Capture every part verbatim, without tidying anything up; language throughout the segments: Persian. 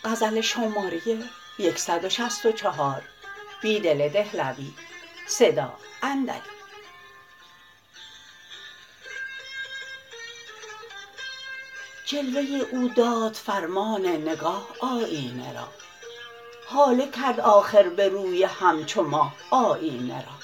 جلوه او داد فرمان نگاه آیینه را هاله کرد آخر به روی همچو ماه آیینه را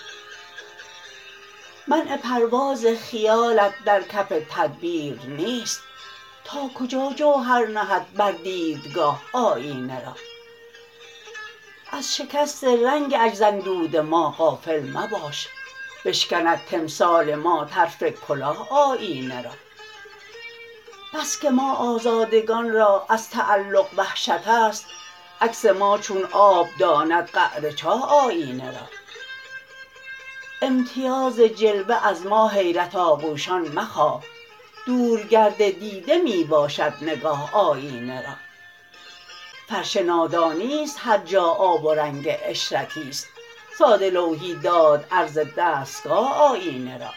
منع پرواز خیالت در کف تدبیر نیست تا کجا جوهر نهد بر دیدگاه آیینه را از شکست رنگ عجز اندود ما غافل مباش بشکند تمثال ما طرف کلاه آیینه را بس که ما آزادگان را از تعلق وحشت است عکس ما چون آب داند قعر چاه آیینه را امتیاز جلوه از ما حیرت آغوشان مخواه دورگرد دیده می باشد نگاه آیینه را فرش نادانی است هر جا آب و رنگ عشرتی است ساده لوحی داد عرض دستگاه آیینه را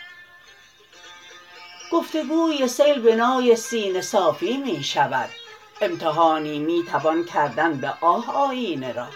گفتگوی سیل بنای سینه صافی می شود امتحانی می توان کردن به آه آیینه را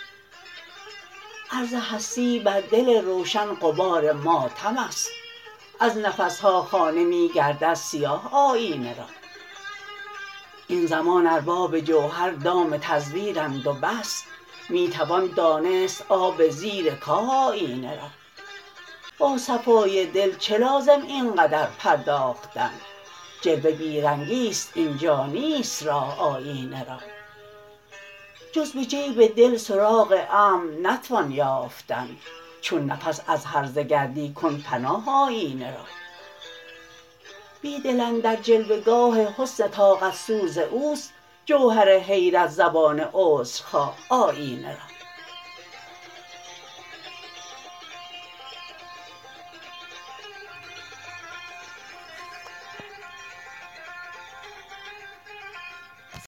عرض هستی بر دل روشن غبار ماتم است از نفسها خانه می گردد سیاه آیینه را این زمان ارباب جوهر دام تزویرند و بس می توان دانست آب زیر کاه آیینه را با صفای دل چه لازم اینقدر پرداختن جلوه بیرنگی است اینجا نیست راه آیینه را جز به جیب دل سراغ امن نتوان یافتن چون نفس از هرزه گردی کن پناه آیینه را بیدل اندر جلوه گاه حسن طاقت سوز اوست جوهر حیرت زبان عذرخواه آیینه را